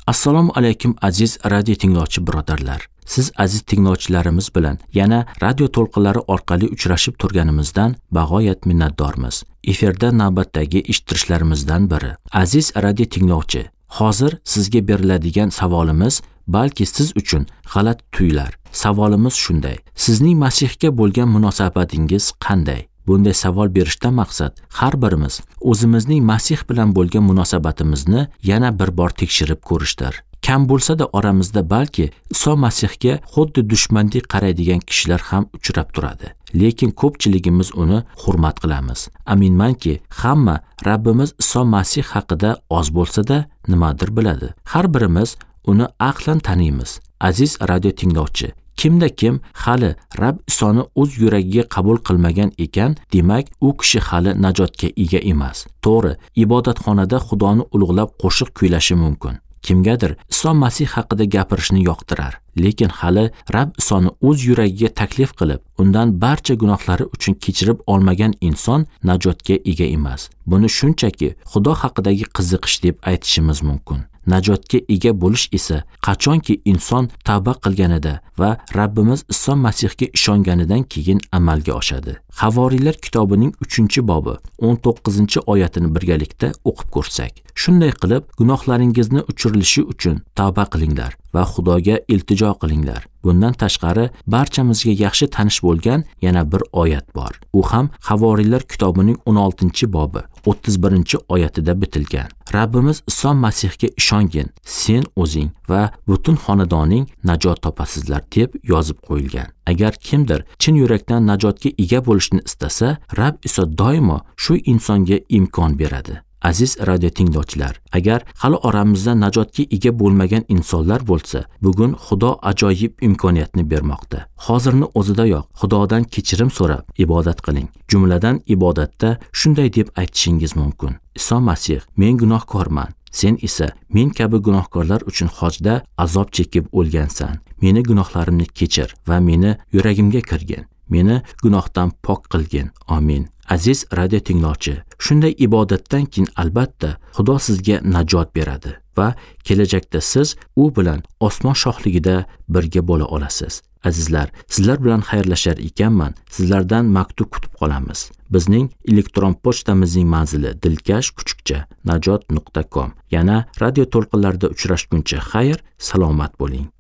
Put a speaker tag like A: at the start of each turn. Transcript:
A: Assalomu alaykum aziz radio tinglovchi birodarlar. Siz aziz tinglovchilarimiz bilan yana radio to'lqinlari orqali uchrashib turganimizdan bag'oyat minnatdormiz. Efirda navbatdagi eshittirishlarimizdan biri. Aziz radio tinglovchi, hozir sizga beriladigan savolimiz balki siz uchun g'alati tuyular. Savolimiz shunday: sizning Masihga bo'lgan munosabatingiz qanday? Bunday savol berishdan maqsad har birimiz o'zimizning Masih bilan bo'lgan munosabatimizni yana bir bor tekshirib ko'rishdir. Kam bo'lsa-da oramizda balki Iso Masihga xuddi dushmandek qaraydigan kishilar ham uchrab turadi. Lekin ko'pchiligimiz uni hurmat qilamiz. Aminmanki, hamma Rabbimiz Iso Masih haqida oz bo'lsa-da nimadir biladi. Har birimiz uni aqlan taniymiz. Aziz radio tinglovchi, kimda kim hali Rabb Isoni o'z yuragiga qabul qilmagan ekan, demak u kishi hali najotga ega emas. To'g'ri, ibodatxonada Xudoni ulug'lab qo'shiq kuylashi mumkin. Kimgadir Iso Masih haqida gapirishni yoqtirar, lekin hali Rabb Isoni o'z yuragiga taklif qilib, undan barcha gunohlari uchun kechirib olmagan inson najotga ega emas. Buni shunchaki Xudo haqidagi qiziqish deb aytishimiz mumkin. Najotga ega bo'lish esa qachonki inson tavba qilganida va Rabbimiz Iso Masihga ishonganidan keyin amalga oshadi. Havoriylar kitobining 3-bobi 19-oyatini birgalikda o'qib ko'rsak, shunday qilib gunohlaringizni o'chirilishi uchun tavba qilinglar va Xudoga iltijo qilinglar. Bundan tashqari barchamizga yaxshi tanish bo'lgan yana bir oyat bor. U ham Havoriylar kitobining 16-bobi 31-oyatida bitilgan. Rabbimiz Iso Masihga ishongin, sen o'zing va butun xonadoning najot topasizlar deb yozib qo'yilgan. Agar kimdir chin yurakdan najotga ega bo'lishni istasa, Rabb Iso doimo shu insonga imkon beradi. Aziz radio tinglovchilar, agar hali oramizda najotga ega bo'lmagan insonlar bo'lsa, bugun Xudo ajoyib imkoniyatni bermoqda. Hozirni o'zidayoq Xudodan kechirim so'rab ibodat qiling. Jumladan ibodatda shunday deb aytishingiz mumkin: Iso Masih, men gunohkorman. Sen esa men kabi gunohkorlar uchun hojda azob chekib o'lgansan. Meni gunohlarimni kechir va meni yuragimga kirgin. Meni gunohdan pok qilgin. Amin. Aziz radio tinglovchi, shunday ibodatdan keyin albatta Xudo sizga najot beradi va kelajakda siz u bilan osmon shohligida birga bo'la olasiz. Azizlar, sizlar bilan xayrlashar ekanman. Sizlardan maktub kutib qolamiz. Bizning elektron pochtamizning manzili dilkash_najot.com. Yana radio to'lqinlarida uchrashguncha xayr, salomat bo'ling.